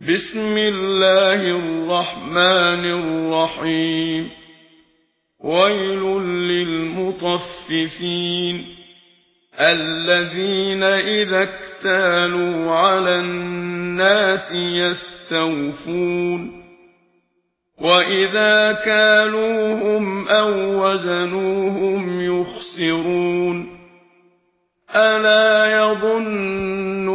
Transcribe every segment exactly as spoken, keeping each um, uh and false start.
بسم الله الرحمن الرحيم. ويل للمطففين الذين إذا اكتالوا على الناس يستوفون وإذا كالوهم أو وزنوهم يخسرون. ألا يظن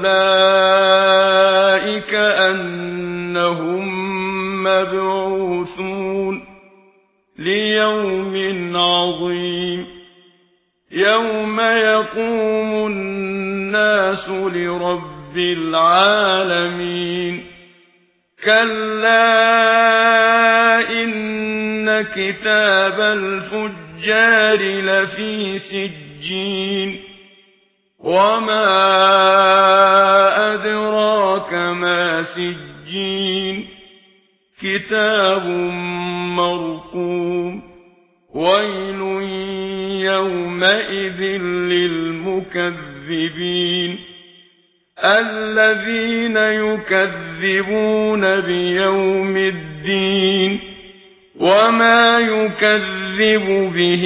أولئك أنهم مبعوثون ليوم عظيم يوم يقوم الناس لرب العالمين. كلا إن كتاب الفجار لفي سجين وما أدراك ما سجين كتاب مرقوم. ويل يومئذ للمكذبين الذين يكذبون بيوم الدين وما يكذب به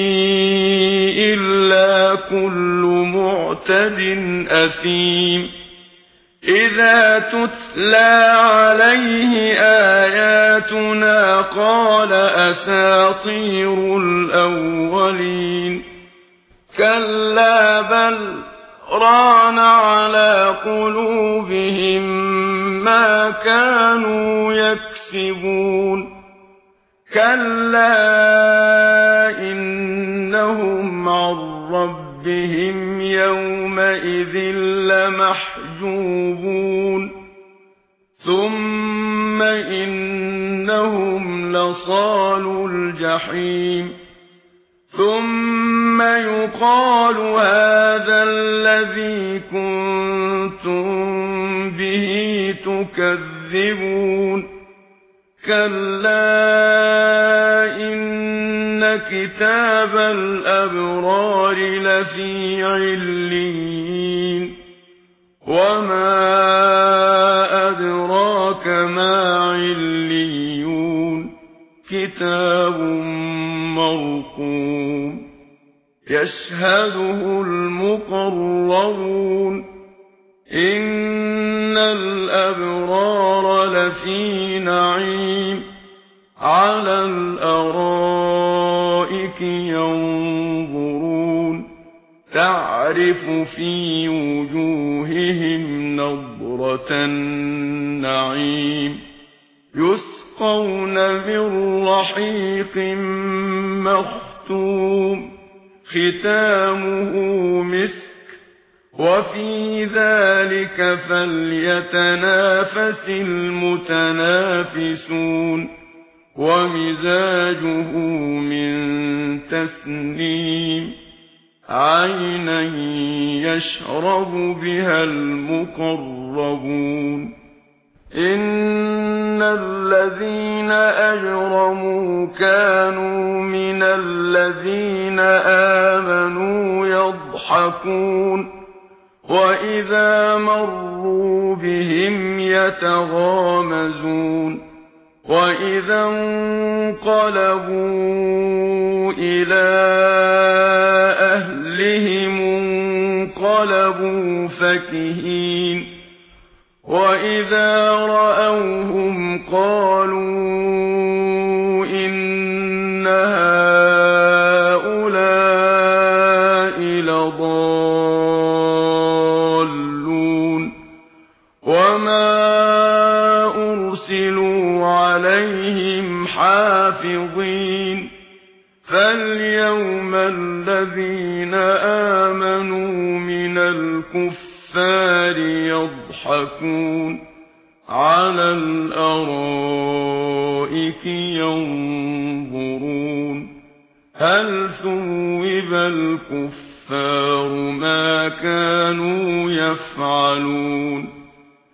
إلا كل معتد أثيم. إذا تتلى عليه آياتنا قال أساطير الأولين. كلا بل ران على قلوبهم ما كانوا يكسبون. كلا إنهم عن ربهم يومئذ لمحجوبون. ثم إنهم لصالو الجحيم. ثم يقال هذا الذي كنتم به تكذبون. كلا إن كتاب الأبرار لفي عليين وما أدراك ما عليون كتاب مرقوم يشهده المقربون. إن الأبرار لفي نعيم على الأرائك ينظرون تعرف في وجوههم نضرة النعيم يسقون من رحيق مختوم ختامه مسك وفي ذلك فليتنافس المتنافسون. ومزاجه من تسنيم عينا يشرب بها المقربون. إن الذين أجرموا كانوا من الذين آمنوا يضحكون وإذا مروا بهم يتغامزون. وإذا انقلبوا إلى أهلهم انقلبوا فكهين. وإذا رأوهم قالوا إن هؤلاء لضالون وما أرسلوا عليهم حافظين. فاليوم الذين آمنوا من الكفار يضحكون على الأرائك ينظرون هل ثوب الكفار ما كانوا يفعلون.